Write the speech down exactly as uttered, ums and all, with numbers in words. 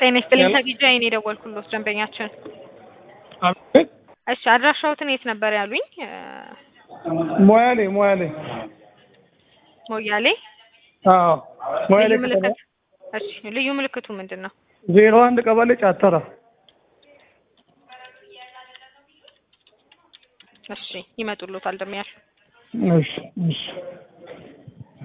ጤና ይስጥልኝ ተግጃ የኔ ደወልኩልዎት ደንበኛችን። አቤት። እሺ አድራሻዎትን የት ነበር ያሉኝ? ሞያሌ ሞያሌ ሞያሌ። አዎ ሞያሌ ልዩ ምልክት። እሺ ልዩ ምልክቱ ምንድነው? ዜሮ አንድ ቀበሌ ጫተራ። እሺ ይመጡልዎታል ደምያል። እሺ እሺ